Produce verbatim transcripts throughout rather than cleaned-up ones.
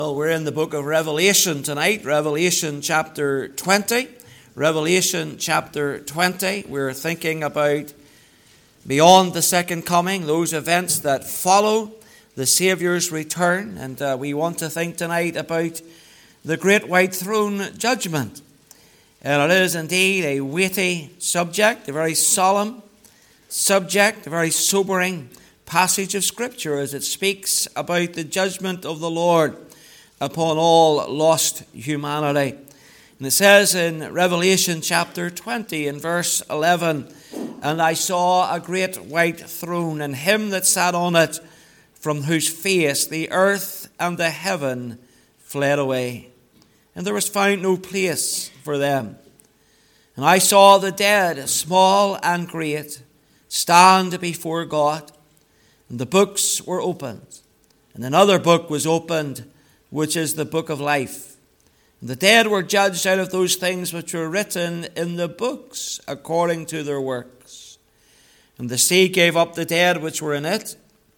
Well, we're in the book of Revelation tonight, Revelation chapter twenty. Revelation chapter twenty, we're thinking about beyond the second coming, those events that follow the Saviour's return. And uh, we want to think tonight about the great white throne judgment. And it is indeed a weighty subject, a very solemn subject, a very sobering passage of Scripture as it speaks about the judgment of the Lord upon all lost humanity. And it says in Revelation chapter twenty in verse eleven, "And I saw a great white throne, and him that sat on it, from whose face the earth and the heaven fled away, and there was found no place for them. And I saw the dead, small and great, stand before God, and the books were opened. And another book was opened, which is the book of life. And the dead were judged out of those things which were written in the books according to their works. And the sea gave up the dead which were in it,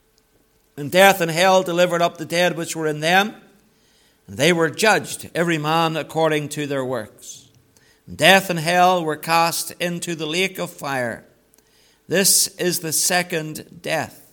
and death and hell delivered up the dead which were in them. And they were judged, every man according to their works. And death and hell were cast into the lake of fire. This is the second death.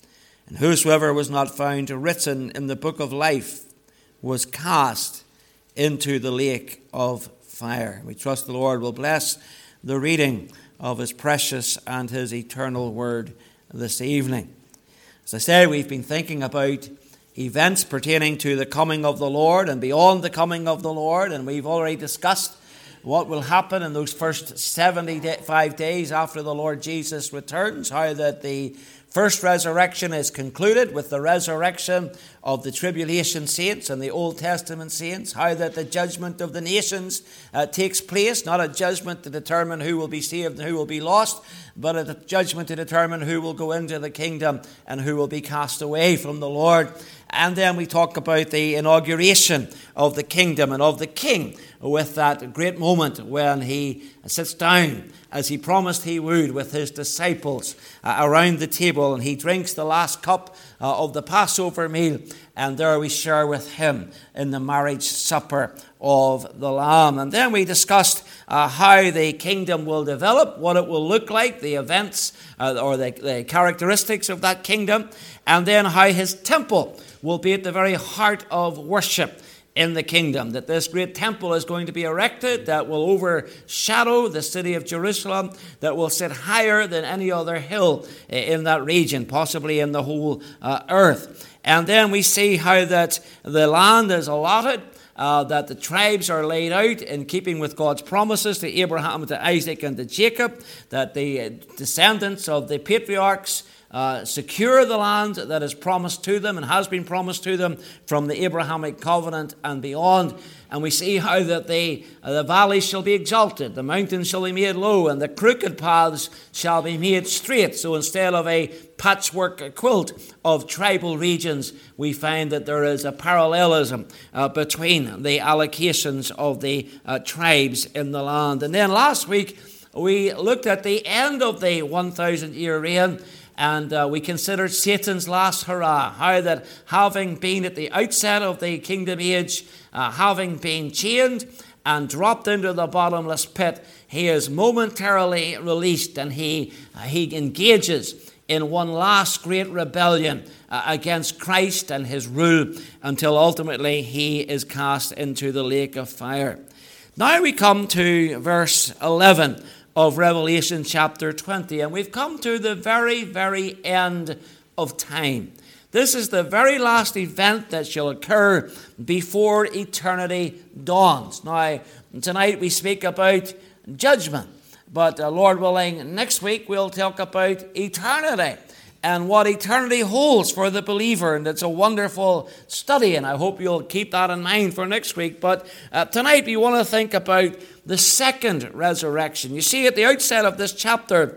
And whosoever was not found written in the book of life was cast into the lake of fire." We trust the Lord will bless the reading of His precious and His eternal word this evening. As I say, we've been thinking about events pertaining to the coming of the Lord and beyond the coming of the Lord, and we've already discussed what will happen in those first seventy-five days after the Lord Jesus returns, how that the first resurrection is concluded with the resurrection of the tribulation saints and the Old Testament saints, how that the judgment of the nations uh, takes place, not a judgment to determine who will be saved and who will be lost, but a judgment to determine who will go into the kingdom and who will be cast away from the Lord. And then we talk about the inauguration of the kingdom and of the king, with that great moment when he sits down, as he promised he would, with his disciples uh, around the table, and he drinks the last cup uh, of the Passover meal, and there we share with him in the marriage supper of the Lamb. And then we discussed uh, how the kingdom will develop, what it will look like, the events uh, or the, the characteristics of that kingdom, and then how his temple will be at the very heart of worship in the kingdom, that this great temple is going to be erected that will overshadow the city of Jerusalem, that will sit higher than any other hill in that region, possibly in the whole uh, earth. And then we see how that the land is allotted, uh, that the tribes are laid out in keeping with God's promises to Abraham, to Isaac, and to Jacob, that the descendants of the patriarchs Uh, secure the land that is promised to them and has been promised to them from the Abrahamic covenant and beyond. And we see how that the, uh, the valleys shall be exalted, the mountains shall be made low, and the crooked paths shall be made straight. So instead of a patchwork quilt of tribal regions, we find that there is a parallelism uh, between the allocations of the uh, tribes in the land. And then last week, we looked at the end of the one thousand year reign. And uh, we considered Satan's last hurrah, how that having been at the outset of the kingdom age, uh, having been chained and dropped into the bottomless pit, he is momentarily released, and he, uh, he engages in one last great rebellion uh, against Christ and his rule, until ultimately he is cast into the lake of fire. Now we come to verse eleven of Revelation chapter twenty, and we've come to the very, very end of time. This is the very last event that shall occur before eternity dawns. Now, tonight we speak about judgment, but uh, Lord willing, next week we'll talk about eternity and what eternity holds for the believer, and it's a wonderful study, and I hope you'll keep that in mind for next week. But uh, tonight we want to think about the second resurrection. You see, at the outset of this chapter,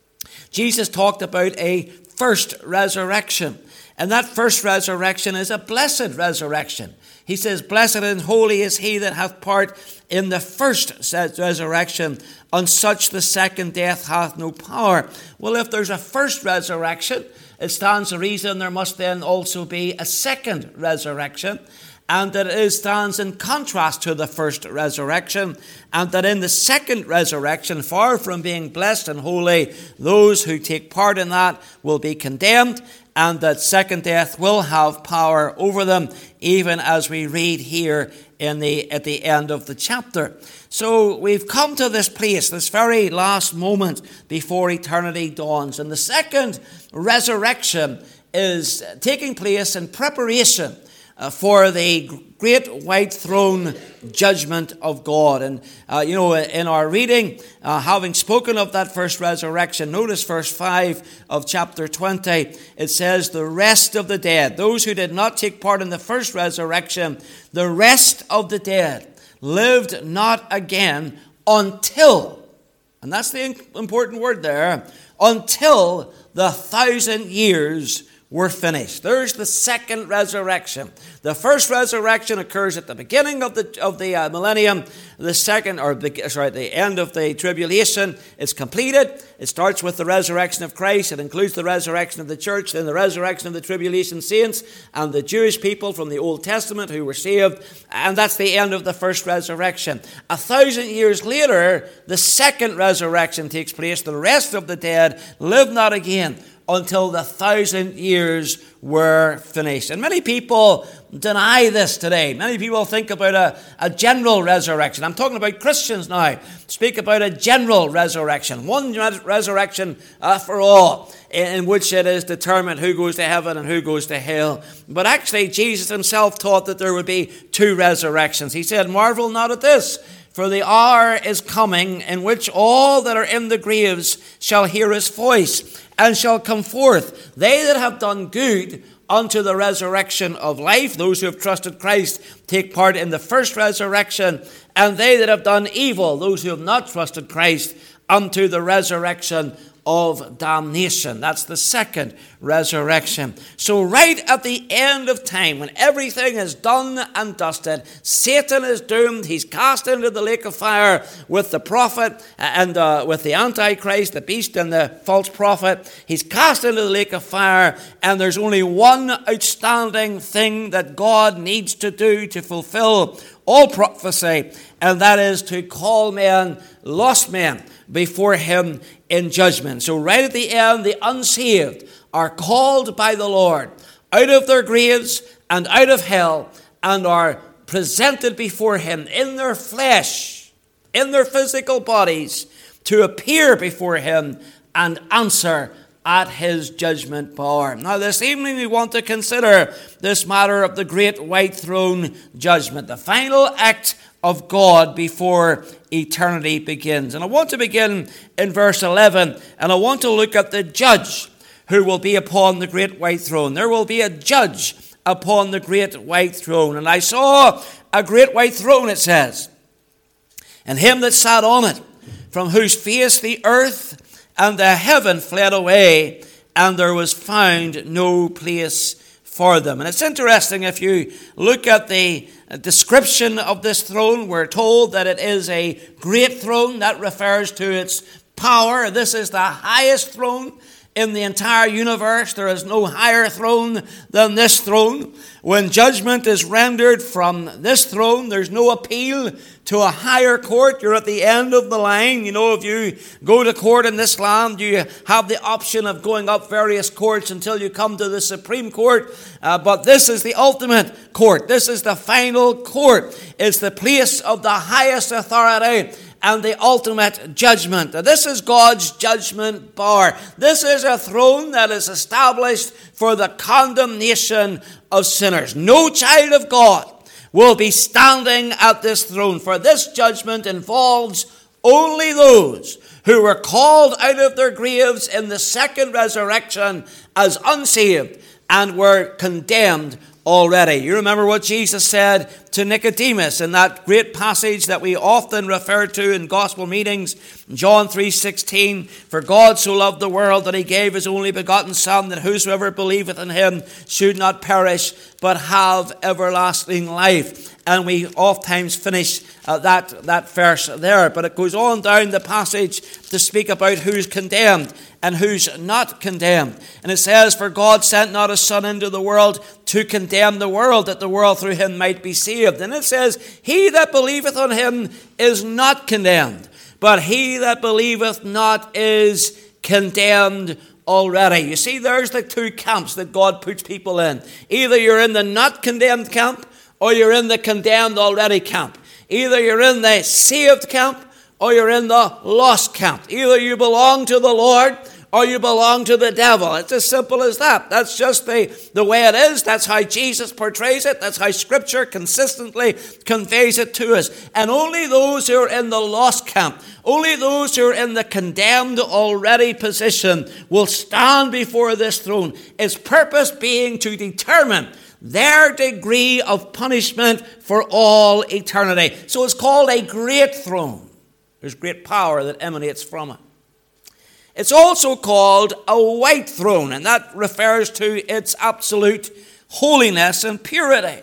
Jesus talked about a first resurrection, and that first resurrection is a blessed resurrection. He says, "Blessed and holy is he that hath part in the first resurrection. On such the second death hath no power." Well, if there's a first resurrection, it stands to reason there must then also be a second resurrection. and that it stands in contrast to the first resurrection, and that in the second resurrection, far from being blessed and holy, those who take part in that will be condemned, and that second death will have power over them, even as we read here in the at the end of the chapter. So we've come to this place, this very last moment before eternity dawns. And the second resurrection is taking place in preparation uh, for the great white throne judgment of God. And, uh, you know, in our reading, uh, having spoken of that first resurrection, notice verse five of chapter twenty. It says, the rest of the dead, those who did not take part in the first resurrection, the rest of the dead lived not again until, and that's the important word there, until the thousand years were finished. There's the second resurrection. The first resurrection occurs at the beginning of the of the uh, millennium. The second, or the, sorry, the end of the tribulation is completed. It starts with the resurrection of Christ. It includes the resurrection of the church, then the resurrection of the tribulation saints and the Jewish people from the Old Testament who were saved. And that's the end of the first resurrection. A thousand years later, the second resurrection takes place. The rest of the dead live not again until the thousand years were finished. And many people deny this today. Many people think about a, a general resurrection. I'm talking about Christians now. Speak about a general resurrection. One res- resurrection uh, for all, in, in which it is determined who goes to heaven and who goes to hell. But actually, Jesus himself taught that there would be two resurrections. He said, marvel not at this, for the hour is coming in which all that are in the graves shall hear his voice, and shall come forth, they that have done good unto the resurrection of life. Those who have trusted Christ take part in the first resurrection, and they that have done evil, those who have not trusted Christ, unto the resurrection of damnation. That's the second resurrection. So right at the end of time, when everything is done and dusted, Satan is doomed. He's cast into the lake of fire with the prophet and uh, with the Antichrist, the beast and the false prophet. He's cast into the lake of fire, and there's only one outstanding thing that God needs to do to fulfill all prophecy, and that is to call men, lost men, before him in judgment. So right at the end, the unsaved are called by the Lord out of their graves and out of hell, and are presented before him in their flesh, in their physical bodies, to appear before him and answer at his judgment bar. Now this evening we want to consider this matter of the great white throne judgment, the final act of God before eternity begins. And I want to begin in verse eleven, and I want to look at the judge who will be upon the great white throne. There will be a judge upon the great white throne. And I saw a great white throne, it says, and him that sat on it, from whose face the earth and the heaven fled away, and there was found no place for them. And it's interesting, if you look at the description of this throne, we're told that it is a great throne. That refers to its power. This is the highest throne in the entire universe. There is no higher throne than this throne. When judgment is rendered from this throne, there's no appeal to a higher court. You're at the end of the line. You know, if you go to court in this land, you have the option of going up various courts until you come to the Supreme Court. Uh, but this is the ultimate court. This is the final court. It's the place of the highest authority and the ultimate judgment. This is God's judgment bar. This is a throne that is established for the condemnation of sinners. No child of God will be standing at this throne, for this judgment involves only those who were called out of their graves in the second resurrection as unsaved and were condemned already. You remember what Jesus said to Nicodemus in that great passage that we often refer to in gospel meetings, John three sixteen, for God so loved the world that he gave his only begotten Son, that whosoever believeth in him should not perish, but have everlasting life. And we oftentimes finish uh, that, that verse there. But it goes on down the passage to speak about who's condemned and who's not condemned. And it says, "For God sent not his Son into the world to condemn the world, that the world through him might be saved." And it says, "He that believeth on him is not condemned, but he that believeth not is condemned already." You see, there's the two camps that God puts people in. Either you're in the not condemned camp, or you're in the condemned already camp. Either you're in the saved camp, or you're in the lost camp. Either you belong to the Lord, or you belong to the devil. It's as simple as that. That's just the, the way it is. That's how Jesus portrays it. That's how Scripture consistently conveys it to us. And only those who are in the lost camp, only those who are in the condemned already position will stand before this throne. Its purpose being to determine their degree of punishment for all eternity. So it's called a great throne. There's great power that emanates from it. It's also called a white throne, and that refers to its absolute holiness and purity.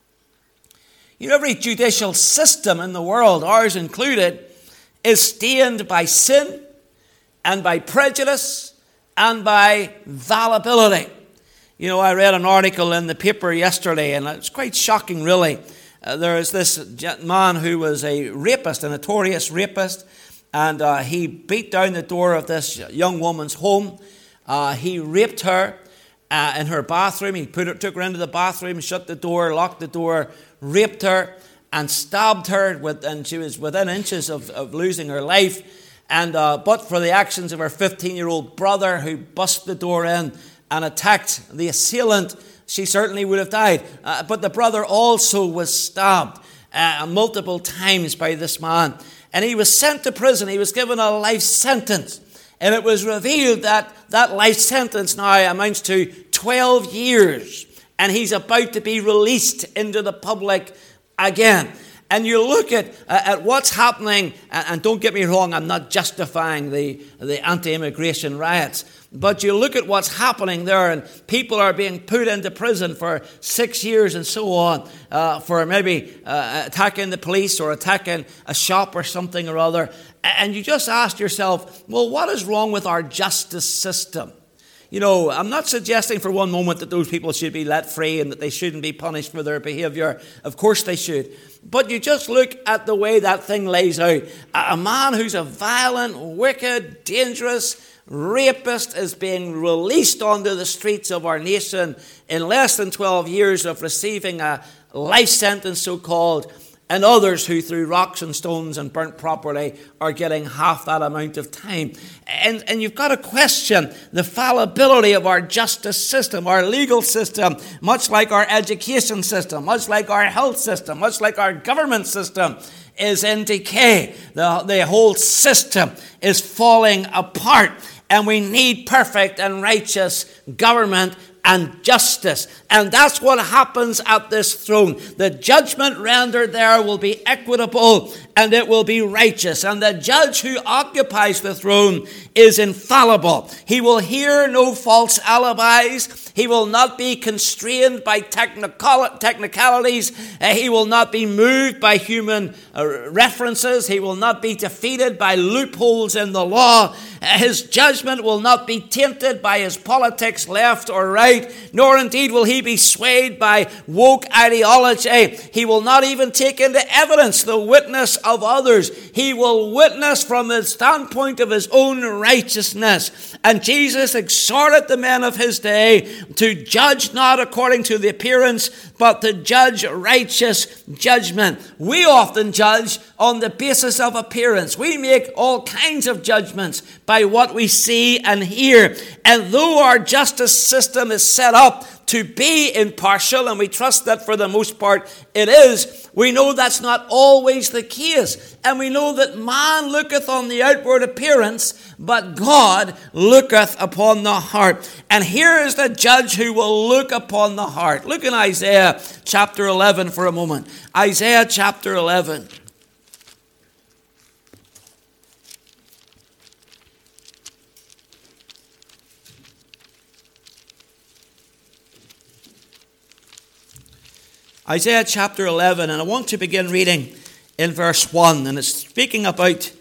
You know, every judicial system in the world, ours included, is stained by sin and by prejudice and by fallibility. You know, I read an article in the paper yesterday, and it's quite shocking, really. Uh, there is this man who was a rapist, a notorious rapist, and uh, he beat down the door of this young woman's home. Uh, he raped her uh, in her bathroom. He put her, took her into the bathroom, shut the door, locked the door, raped her, and stabbed her, with, and she was within inches of, of losing her life. And uh, but for the actions of her fifteen-year-old brother, who bust the door in and attacked the assailant, she certainly would have died. Uh, but the brother also was stabbed uh, multiple times by this man. And he was sent to prison. He was given a life sentence. And it was revealed that that life sentence now amounts to twelve years. And he's about to be released into the public again. And you look at, uh, at what's happening, and, and don't get me wrong, I'm not justifying the, the anti-immigration riots, but you look at what's happening there, and people are being put into prison for six years and so on, uh, for maybe uh, attacking the police or attacking a shop or something or other. And you just ask yourself, well, what is wrong with our justice system? You know, I'm not suggesting for one moment that those people should be let free and that they shouldn't be punished for their behavior. Of course they should. But you just look at the way that thing lays out. A man who's a violent, wicked, dangerous rapist is being released onto the streets of our nation in less than twelve years of receiving a life sentence, so-called, and others who threw rocks and stones and burnt property are getting half that amount of time. And, and you've got to question the fallibility of our justice system, our legal system, much like our education system, much like our health system, much like our government system is in decay. The, the whole system is falling apart, and we need perfect and righteous government and justice. And that's what happens at this throne. The judgment rendered there will be equitable and it will be righteous. And the judge who occupies the throne is infallible. He will hear no false alibis. He will not be constrained by technical- technicalities. Uh, he will not be moved by human uh, references. He will not be defeated by loopholes in the law. Uh, his judgment will not be tainted by his politics, left or right. Nor indeed will he be swayed by woke ideology. He will not even take into evidence the witness of others. He will witness from the standpoint of his own righteousness. And Jesus exhorted the men of his day to judge not according to the appearance, but to judge righteous judgment. We often judge on the basis of appearance. We make all kinds of judgments by what we see and hear. And though our justice system is set up to be impartial, and we trust that for the most part it is, we know that's not always the case. And we know that man looketh on the outward appearance, but God looketh upon the heart. And here is the judge who will look upon the heart. Look in Isaiah chapter eleven for a moment. Isaiah chapter eleven. Isaiah chapter eleven, and I want to begin reading in verse one, and it's speaking about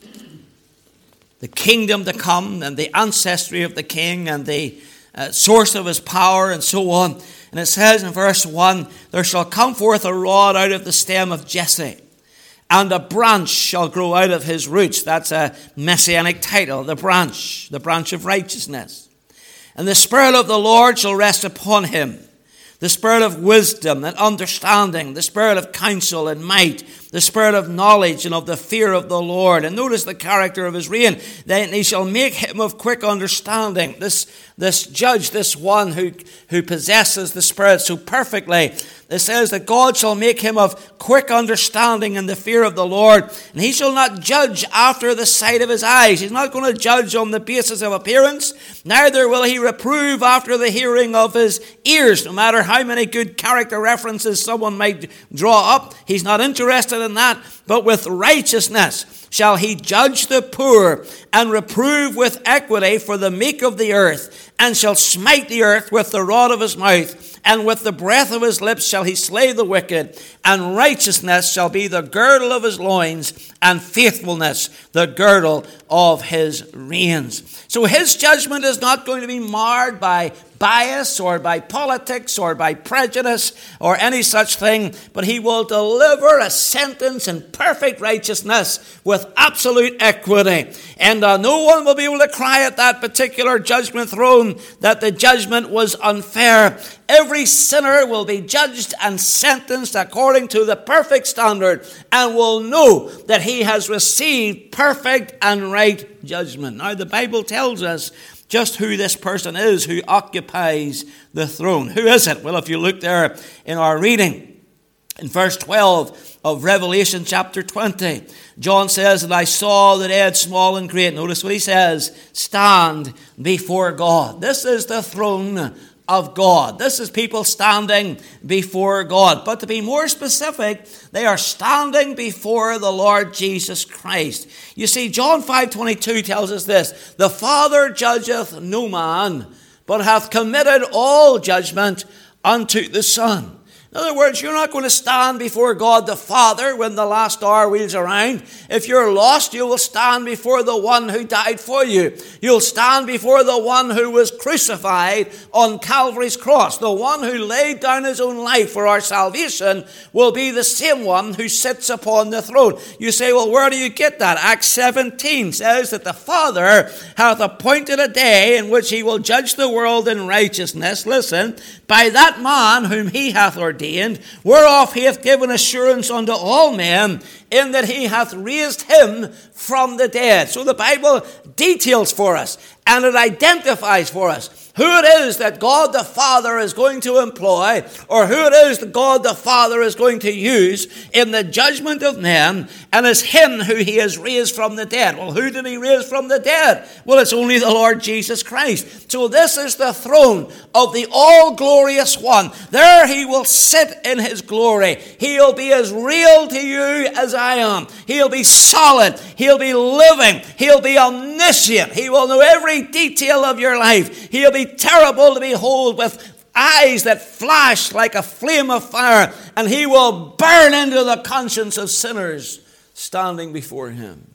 the kingdom to come and the ancestry of the king and the uh, source of his power and so on. And it says in verse one, there shall come forth a rod out of the stem of Jesse, and a branch shall grow out of his roots. That's a messianic title, the branch, the branch of righteousness. And the Spirit of the Lord shall rest upon him, the Spirit of wisdom and understanding, the Spirit of counsel and might, the Spirit of knowledge and of the fear of the Lord. And notice the character of his reign. Then he shall make him of quick understanding. This, this judge, this one who, who possesses the Spirit so perfectly. It says that God shall make him of quick understanding and the fear of the Lord. And he shall not judge after the sight of his eyes. He's not going to judge on the basis of appearance. Neither will he reprove after the hearing of his ears. No matter how many good character references someone might draw up, he's not interested in that. But with righteousness shall he judge the poor, and reprove with equity for the meek of the earth, and shall smite the earth with the rod of his mouth, and with the breath of his lips shall he slay the wicked, and righteousness shall be the girdle of his loins, and faithfulness the girdle of his reins. So his judgment is not going to be marred by bias or by politics or by prejudice or any such thing, but he will deliver a sentence in perfect righteousness with absolute equity. And uh, no one will be able to cry at that particular judgment throne that the judgment was unfair. Every sinner will be judged and sentenced according to the perfect standard, and will know that he has received perfect and right judgment. Now, the Bible tells us just who this person is who occupies the throne. Who is it? Well, if you look there in our reading, in verse twelve of Revelation chapter twenty, John says that I saw the dead, small and great. Notice what he says, stand before God. This is the throne of God. This is people standing before God. But to be more specific, they are standing before the Lord Jesus Christ. You see, John five twenty-two tells us this, the Father judgeth no man, but hath committed all judgment unto the Son. In other words, you're not going to stand before God the Father when the last hour wheels around. If you're lost, you will stand before the one who died for you. You'll stand before the one who was crucified on Calvary's cross. The one who laid down his own life for our salvation will be the same one who sits upon the throne. You say, well, where do you get that? Acts seventeen says that the Father hath appointed a day in which he will judge the world in righteousness. Listen, by that man whom he hath ordained, whereof he hath given assurance unto all men, in that he hath raised him from the dead. So the Bible details for us, and it identifies for us who it is that God the Father is going to employ, or who it is that God the Father is going to use in the judgment of men, and it's him who he has raised from the dead. Well, who did he raise from the dead? Well, it's only the Lord Jesus Christ. So this is the throne of the all-glorious one. There he will sit in his glory. He'll be as real to you as I am. He'll be solid. He'll be living. He'll be omniscient. He will know every detail of your life. He'll be terrible to behold, with eyes that flash like a flame of fire, and he will burn into the conscience of sinners standing before him.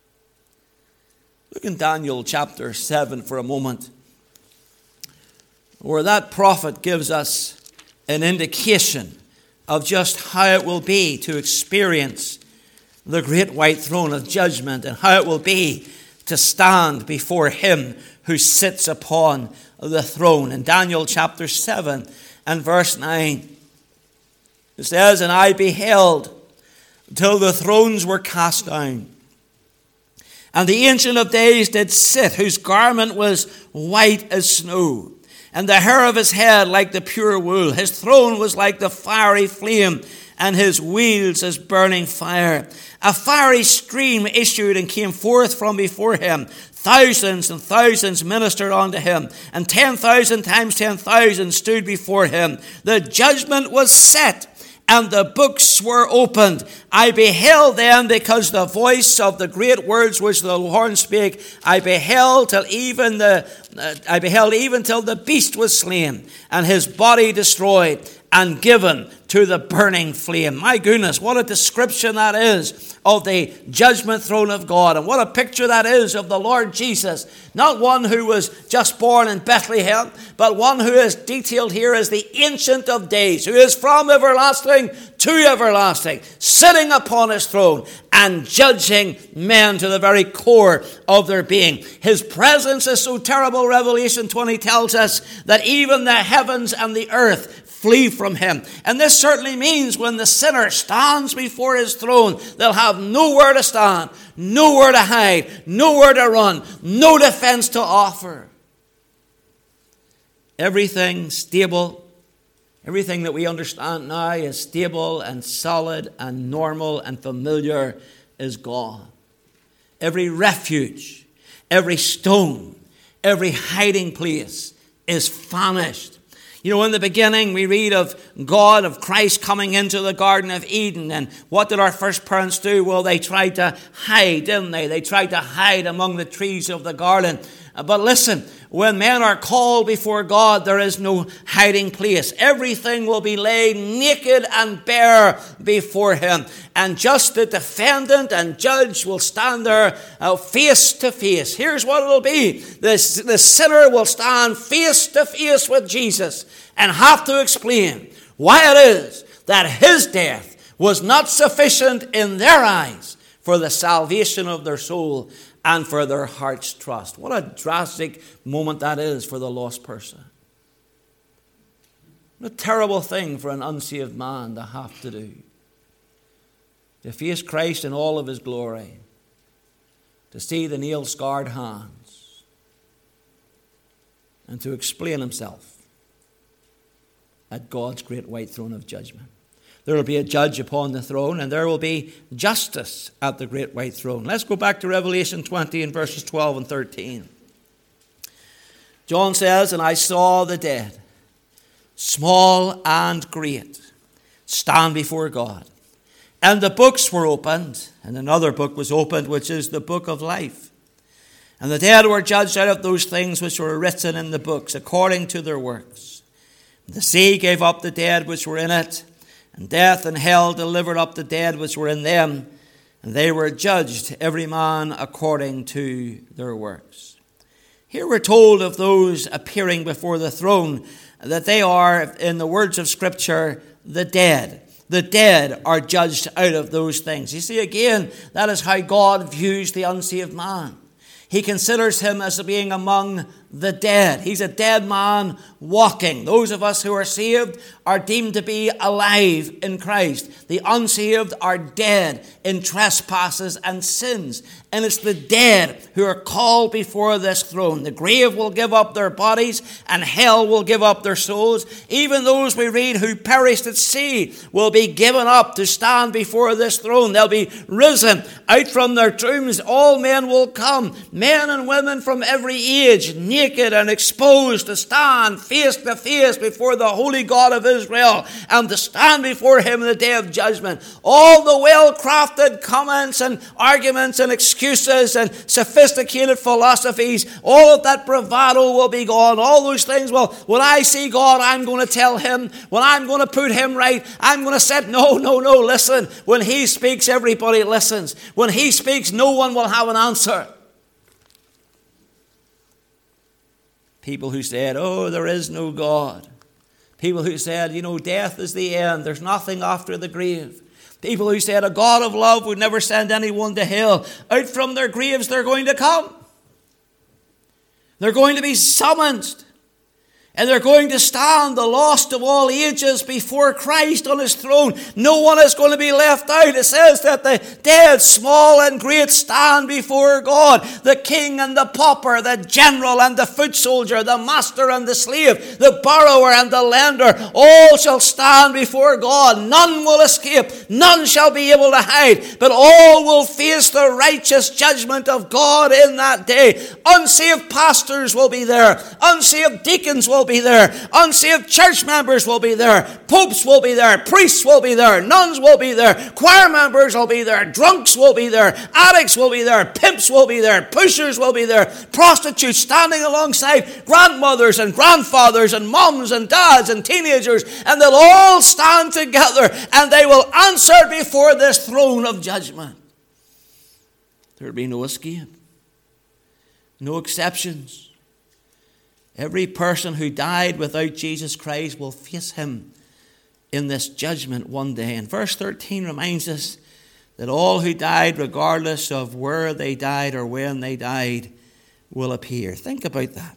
Look in Daniel chapter seven for a moment, where that prophet gives us an indication of just how it will be to experience the great white throne of judgment, and how it will be to stand before him who sits upon the throne. In Daniel chapter seven and verse nine, it says, and I beheld till the thrones were cast down, and the Ancient of Days did sit, whose garment was white as snow, and the hair of his head like the pure wool. His throne was like the fiery flame, and his wheels as burning fire. A fiery stream issued and came forth from before him. Thousands and thousands ministered unto him, and ten thousand times ten thousand stood before him. The judgment was set, and the books were opened. I beheld them, because the voice of the great words which the Lord spake, I beheld till even the uh, I beheld even till the beast was slain, and his body destroyed, and given to the burning flame. My goodness, what a description that is of the judgment throne of God. And what a picture that is of the Lord Jesus. Not one who was just born in Bethlehem, but one who is detailed here as the Ancient of Days, who is from everlasting to everlasting, sitting upon his throne and judging men to the very core of their being. His presence is so terrible, Revelation twenty tells us, that even the heavens and the earth flee from him. And this certainly means when the sinner stands before his throne, they'll have nowhere to stand, nowhere to hide, nowhere to run, no defense to offer. Everything stable, everything that we understand now is stable and solid and normal and familiar is gone. Every refuge, every stone, every hiding place is vanished. You know, in the beginning, we read of God, of Christ coming into the Garden of Eden. And what did our first parents do? Well, they tried to hide, didn't they? They tried to hide among the trees of the garden. But listen, when men are called before God, there is no hiding place. Everything will be laid naked and bare before him. And just the defendant and judge will stand there uh, face to face. Here's what it'll be. The, the sinner will stand face to face with Jesus and have to explain why it is that his death was not sufficient in their eyes for the salvation of their soul and for their heart's trust. What a drastic moment that is for the lost person. What a terrible thing for an unsaved man to have to do. To face Christ in all of his glory. To see the nail-scarred hands. And to explain himself at God's great white throne of judgment. There will be a judge upon the throne, and there will be justice at the great white throne. Let's go back to Revelation twenty and verses twelve and thirteen. John says, "And I saw the dead, small and great, stand before God. And the books were opened, and another book was opened, which is the book of life. And the dead were judged out of those things which were written in the books, according to their works. And the sea gave up the dead which were in it, and death and hell delivered up the dead which were in them, and they were judged, every man according to their works." Here we're told of those appearing before the throne that they are, in the words of Scripture, the dead. The dead are judged out of those things. You see, again, that is how God views the unsaved man. He considers him as being among the dead. He's a dead man walking. Those of us who are saved are deemed to be alive in Christ. The unsaved are dead in trespasses and sins. And it's the dead who are called before this throne. The grave will give up their bodies and hell will give up their souls. Even those we read who perished at sea will be given up to stand before this throne. They'll be risen out from their tombs. All men will come, men and women from every age, naked and exposed, to stand face to face before the holy God of Israel and to stand before him in the day of judgment. All the well-crafted comments and arguments and excuses and sophisticated philosophies, all of that bravado will be gone. All those things, well, when I see God, I'm going to tell him. When I'm going to put him right, I'm going to say, no, no, no, listen. When he speaks, everybody listens. When he speaks, no one will have an answer. People who said, oh, there is no God. People who said, you know, death is the end. There's nothing after the grave. People who said a God of love would never send anyone to hell. Out from their graves they're going to come. They're going to be summoned. And they're going to stand, the lost of all ages, before Christ on his throne. No one is going to be left out. It says that the dead, small and great, stand before God. The king and the pauper, the general and the foot soldier, the master and the slave, the borrower and the lender, all shall stand before God. None will escape. None shall be able to hide. But all will face the righteous judgment of God in that day. Unsaved pastors will be there. Unsaved deacons will be be there. Unsaved church members will be there. Popes will be there. Priests will be there. Nuns will be there. Choir members will be there. Drunks will be there. Addicts will be there. Pimps will be there. Pushers will be there. Prostitutes standing alongside grandmothers and grandfathers and moms and dads and teenagers. And they'll all stand together and they will answer before this throne of judgment. There'll be no escape. No exceptions. Every person who died without Jesus Christ will face him in this judgment one day. And verse thirteen reminds us that all who died, regardless of where they died or when they died, will appear. Think about that.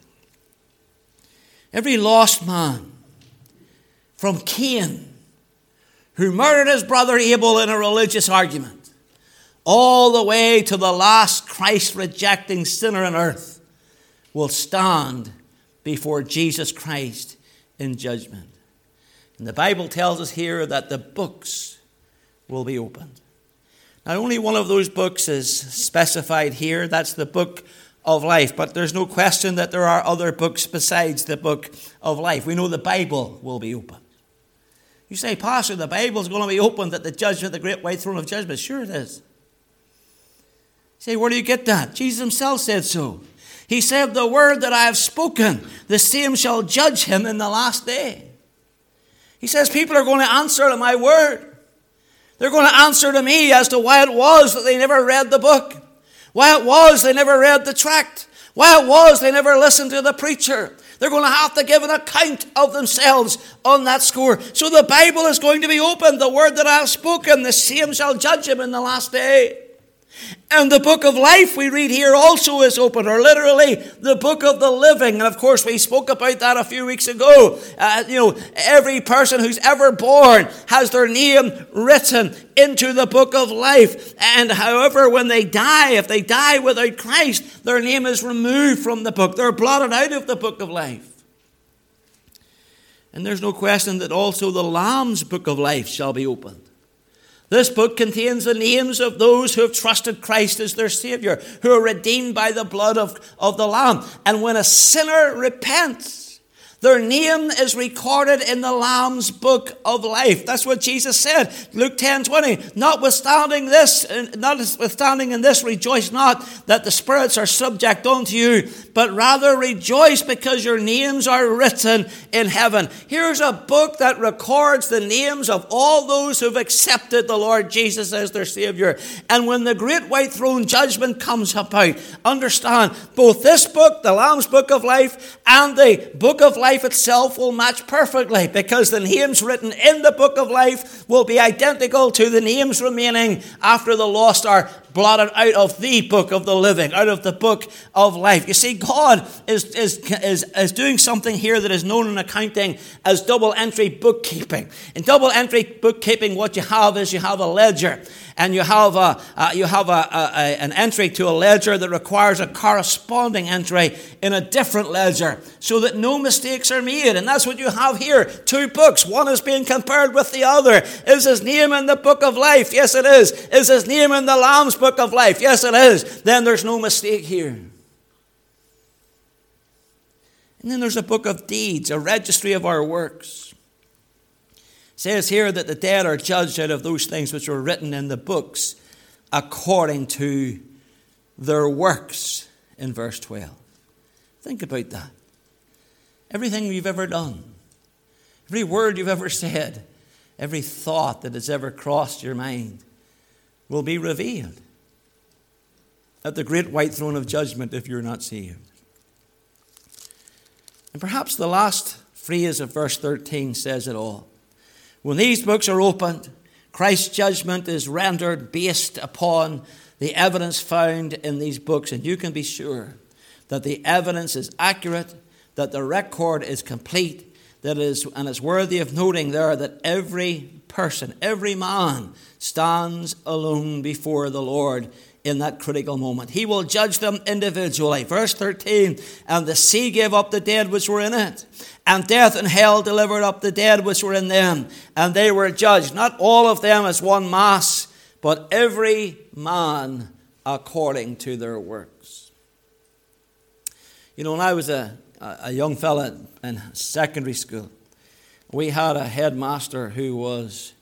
Every lost man, from Cain, who murdered his brother Abel in a religious argument, all the way to the last Christ-rejecting sinner on earth, will stand before Jesus Christ in judgment. And the Bible tells us here that the books will be opened. Now, only one of those books is specified here. That's the book of life. But there's no question that there are other books besides the book of life. We know the Bible will be opened. You say, Pastor, the Bible's going to be opened at the judgment, the great white throne of judgment. Sure it is. You say, where do you get that? Jesus himself said so. He said, the word that I have spoken, the same shall judge him in the last day. He says, people are going to answer to my word. They're going to answer to me as to why it was that they never read the book. Why it was they never read the tract. Why it was they never listened to the preacher. They're going to have to give an account of themselves on that score. So the Bible is going to be opened. The word that I have spoken, the same shall judge him in the last day. And the book of life we read here also is open, or literally the book of the living. And of course we spoke about that a few weeks ago. Uh, you know, every person who's ever born has their name written into the book of life. And however, when they die, if they die without Christ, their name is removed from the book. They're blotted out of the book of life. And there's no question that also the Lamb's book of life shall be opened. This book contains the names of those who have trusted Christ as their Savior, who are redeemed by the blood of, of the Lamb. And when a sinner repents, their name is recorded in the Lamb's book of life. That's what Jesus said, Luke ten twenty. Notwithstanding this, notwithstanding in this, rejoice not that the spirits are subject unto you, but rather rejoice because your names are written in heaven. Here's a book that records the names of all those who've accepted the Lord Jesus as their Savior. And when the great white throne judgment comes about, understand, both this book, the Lamb's book of life, and the book of life itself will match perfectly, because the names written in the book of life will be identical to the names remaining after the lost are blotted out of the book of the living, out of the book of life. You see, God is, is, is, is doing something here that is known in accounting as double entry bookkeeping. In double entry bookkeeping, what you have is you have a ledger, and you have a uh, you have a, a, a an entry to a ledger that requires a corresponding entry in a different ledger, so that no mistakes are made. And that's what you have here. Two books. One is being compared with the other. Is his name in the book of life? Yes, it is. Is his name in the Lamb's book of life? Yes, it is. Then there's no mistake here. And then there's a book of deeds, a registry of our works. It says here that the dead are judged out of those things which were written in the books according to their works, in verse twelve. Think about that. Everything you've ever done, every word you've ever said, every thought that has ever crossed your mind will be revealed at the great white throne of judgment if you're not saved. And perhaps the last phrase of verse thirteen says it all. When these books are opened, Christ's judgment is rendered based upon the evidence found in these books. And you can be sure that the evidence is accurate, that the record is complete, that it is, and it's worthy of noting there that every person, every man stands alone before the Lord in that critical moment. He will judge them individually. Verse thirteen, and the sea gave up the dead which were in it, and death and hell delivered up the dead which were in them, and they were judged, not all of them as one mass, but every man according to their works. You know, when I was a, a, a young fella in secondary school. We had a headmaster who was,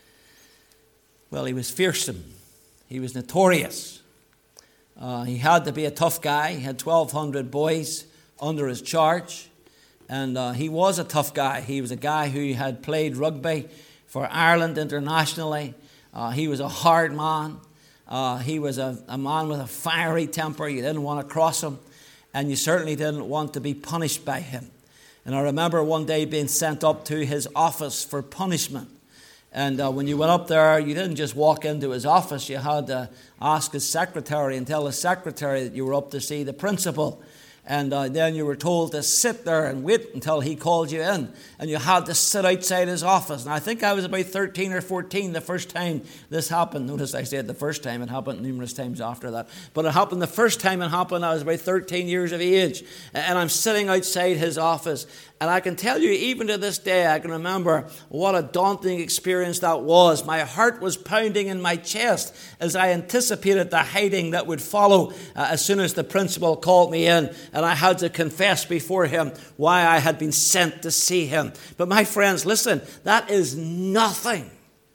well, he was fearsome. He was notorious. Uh, he had to be a tough guy. He had twelve hundred boys under his charge. And uh, he was a tough guy. He was a guy who had played rugby for Ireland internationally. Uh, he was a hard man. Uh, he was a, a man with a fiery temper. You didn't want to cross him. And you certainly didn't want to be punished by him. And I remember one day being sent up to his office for punishment. And uh, when you went up there, you didn't just walk into his office. You had to ask his secretary and tell his secretary that you were up to see the principal. And uh, then you were told to sit there and wait until he called you in. And you had to sit outside his office. And I think I was about thirteen or fourteen the first time this happened. Notice I said the first time. It happened numerous times after that. But it happened the first time it happened, I was about thirteen years of age. And I'm sitting outside his office. And I can tell you, even to this day, I can remember what a daunting experience that was. My heart was pounding in my chest as I anticipated the hiding that would follow uh, as soon as the principal called me in. And I had to confess before him why I had been sent to see him. But my friends, listen, that is nothing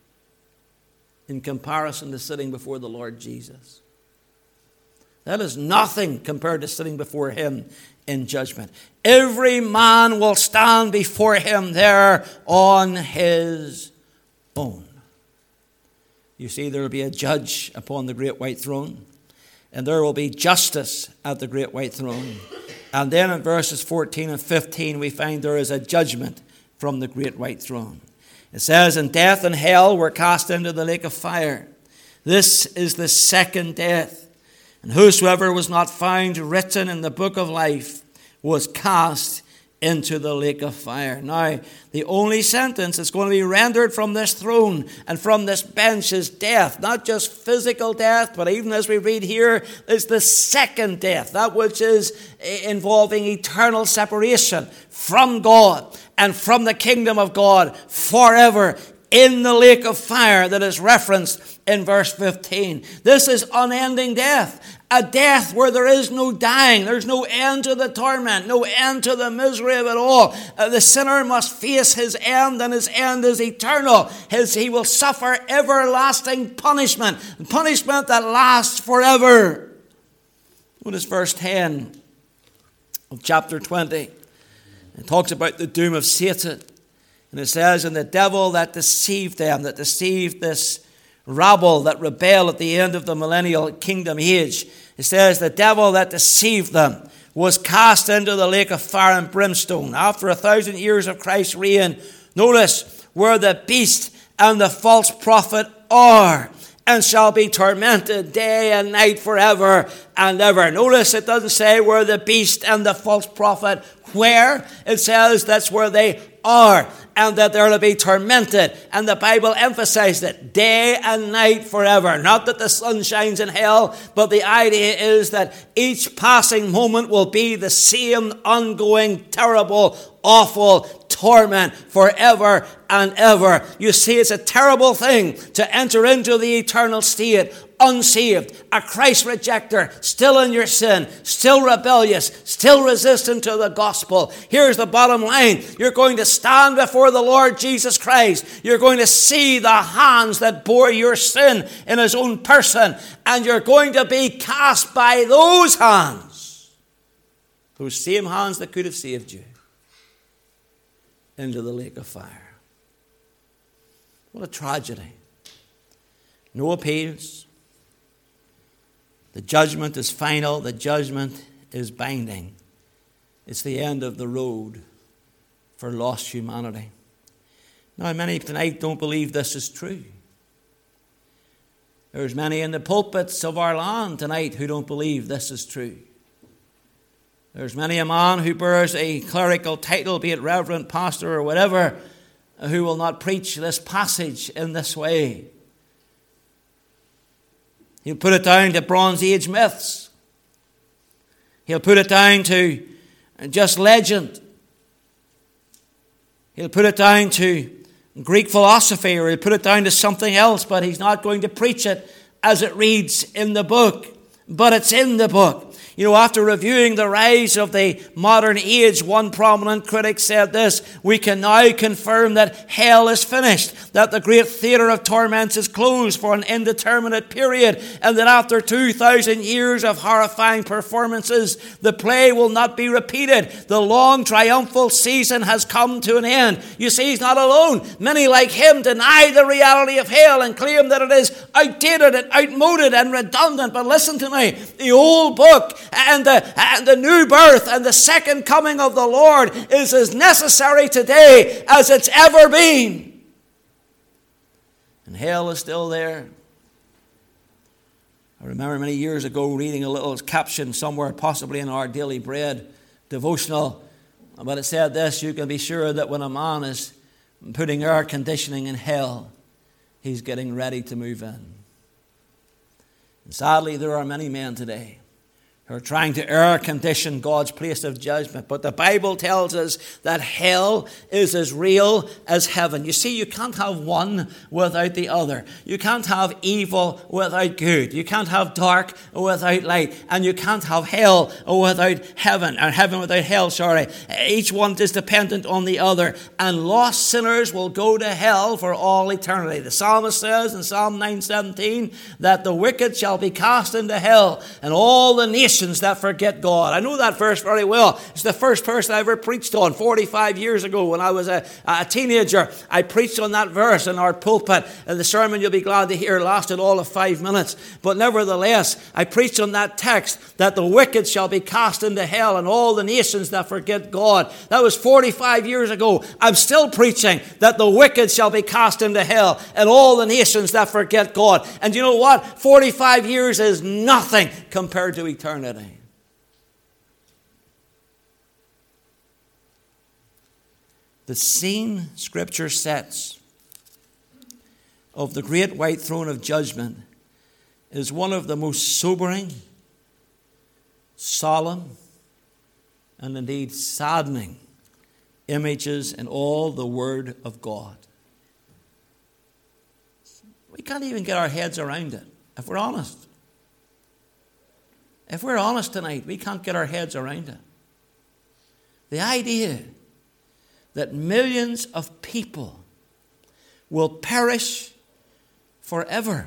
in comparison to sitting before the Lord Jesus. That is nothing compared to sitting before him in judgment. Every man will stand before him there on his own. You see, there will be a judge upon the great white throne, and there will be justice at the great white throne. And then in verses fourteen and fifteen, we find there is a judgment from the great white throne. It says, "And death and hell were cast into the lake of fire. This is the second death. And whosoever was not found written in the book of life was cast into the lake of fire." Now, the only sentence that's going to be rendered from this throne and from this bench is death. Not just physical death, but even as we read here, is the second death. That which is involving eternal separation from God and from the kingdom of God forever in the lake of fire that is referenced in verse fifteen. This is unending death. A death where there is no dying. There's no end to the torment, no end to the misery of it all. Uh, the sinner must face his end, and his end is eternal. His, he will suffer everlasting punishment, punishment that lasts forever. Notice verse ten of chapter twenty. It talks about the doom of Satan. And it says, "And the devil that deceived them," that deceived this rabble that rebel at the end of the millennial kingdom age. It says, "The devil that deceived them was cast into the lake of fire and brimstone." After a thousand years of Christ's reign, notice, "where the beast and the false prophet are, and shall be tormented day and night forever and ever." Notice it doesn't say where the beast and the false prophet where. It says that's where they are, and that they're to be tormented. And the Bible emphasized it, day and night forever. Not that the sun shines in hell, but the idea is that each passing moment will be the same ongoing, terrible, awful torment forever and ever. You see, it's a terrible thing to enter into the eternal state unsaved, a Christ rejecter, still in your sin, still rebellious, still resistant to the gospel. Here's the bottom line. You're going to stand before the Lord Jesus Christ. You're going to see the hands that bore your sin in his own person, and you're going to be cast by those hands, those same hands that could have saved you, into the lake of fire. What a tragedy. No appeals. The judgment is final. The judgment is binding. It's the end of the road for lost humanity. Now, many tonight don't believe this is true. There's many in the pulpits of our land tonight who don't believe this is true. There's many a man who bears a clerical title, be it reverend, pastor, or whatever, who will not preach this passage in this way. He'll put it down to Bronze Age myths. He'll put it down to just legend. He'll put it down to Greek philosophy, or he'll put it down to something else, but he's not going to preach it as it reads in the book. But it's in the book. You know, after reviewing the rise of the modern age, one prominent critic said this: we can now confirm that hell is finished, that the great theater of torments is closed for an indeterminate period, and that after two thousand years of horrifying performances, the play will not be repeated. The long triumphal season has come to an end. You see, he's not alone. Many like him deny the reality of hell and claim that it is outdated and outmoded and redundant. But listen to me, the old book and the, and the new birth and the second coming of the Lord is as necessary today as it's ever been. And hell is still there. I remember many years ago reading a little caption somewhere, possibly in our Daily Bread devotional, but it said this: you can be sure that when a man is putting air conditioning in hell, he's getting ready to move in. And sadly, there are many men today who are trying to air condition God's place of judgment. But the Bible tells us that hell is as real as heaven. You see, you can't have one without the other. You can't have evil without good. You can't have dark without light. And you can't have hell without heaven, or heaven without hell, sorry. Each one is dependent on the other. And lost sinners will go to hell for all eternity. The psalmist says in Psalm nine seventeen that the wicked shall be cast into hell, and all the nations that forget God. I know that verse very well. It's the first verse I ever preached on forty-five years ago when I was a, a teenager. I preached on that verse in our pulpit, and the sermon, you'll be glad to hear, lasted all of five minutes. But nevertheless, I preached on that text that the wicked shall be cast into hell and all the nations that forget God. That was forty-five years ago. I'm still preaching that the wicked shall be cast into hell and all the nations that forget God. And you know what? forty-five years is nothing compared to eternity. The scene Scripture sets of the great white throne of judgment is one of the most sobering, solemn, and indeed saddening images in all the Word of God. We can't even get our heads around it, if we're honest. If we're honest tonight, we can't get our heads around it. The idea that millions of people will perish forever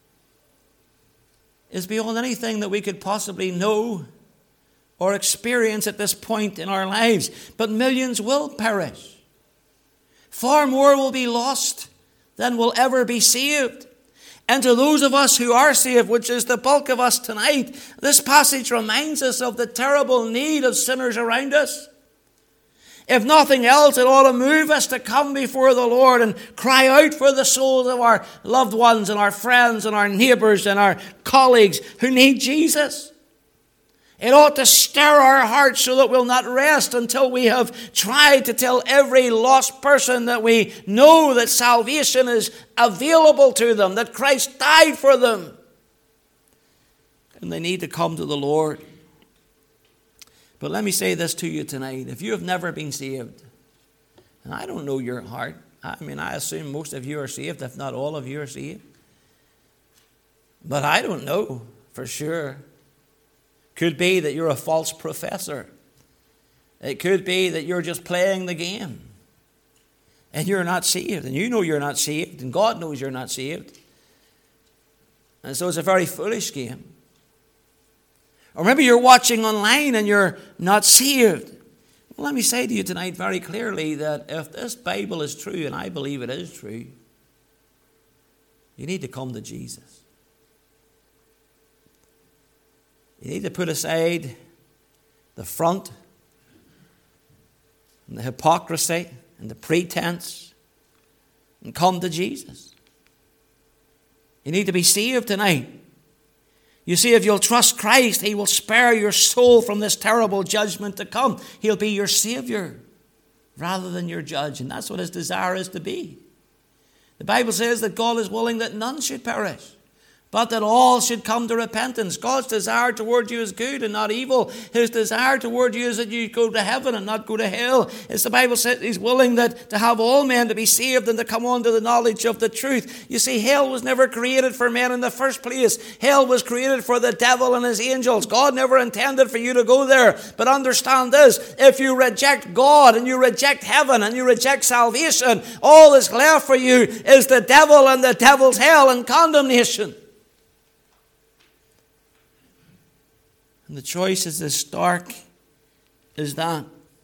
is beyond anything that we could possibly know or experience at this point in our lives. But millions will perish. Far more will be lost than will ever be saved. And to those of us who are saved, which is the bulk of us tonight, this passage reminds us of the terrible need of sinners around us. If nothing else, it ought to move us to come before the Lord and cry out for the souls of our loved ones and our friends and our neighbors and our colleagues who need Jesus. It ought to stir our hearts so that we'll not rest until we have tried to tell every lost person that we know that salvation is available to them, that Christ died for them, and they need to come to the Lord. But let me say this to you tonight. If you have never been saved, and I don't know your heart, I mean, I assume most of you are saved, if not all of you are saved. But I don't know for sure. Could be that you're a false professor. It could be that you're just playing the game and you're not saved, and you know you're not saved, and God knows you're not saved. And so it's a very foolish game. Or maybe you're watching online and you're not saved. Well, let me say to you tonight very clearly that if this Bible is true, and I believe it is true, you need to come to Jesus. You need to put aside the front and the hypocrisy and the pretense and come to Jesus. You need to be saved tonight. You see, if you'll trust Christ, He will spare your soul from this terrible judgment to come. He'll be your Savior rather than your judge. And that's what His desire is to be. The Bible says that God is willing that none should perish, but that all should come to repentance. God's desire toward you is good and not evil. His desire toward you is that you go to heaven and not go to hell. As the Bible says, He's willing that to have all men to be saved and to come on to the knowledge of the truth. You see, hell was never created for men in the first place. Hell was created for the devil and his angels. God never intended for you to go there. But understand this, if you reject God and you reject heaven and you reject salvation, all that's left for you is the devil and the devil's hell and condemnation. And the choice is as stark as that.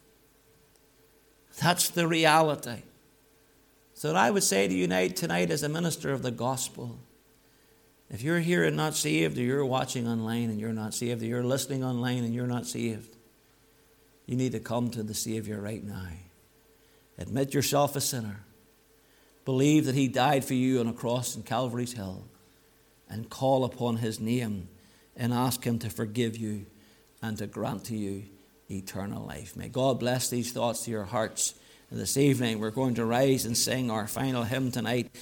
That's the reality. So what I would say to you tonight as a minister of the gospel, if you're here and not saved, or you're watching online and you're not saved, or you're listening online and you're not saved, you need to come to the Savior right now. Admit yourself a sinner. Believe that He died for you on a cross in Calvary's Hill, and call upon His name and ask Him to forgive you and to grant to you eternal life. May God bless these thoughts to your hearts. And this evening we're going to rise and sing our final hymn tonight.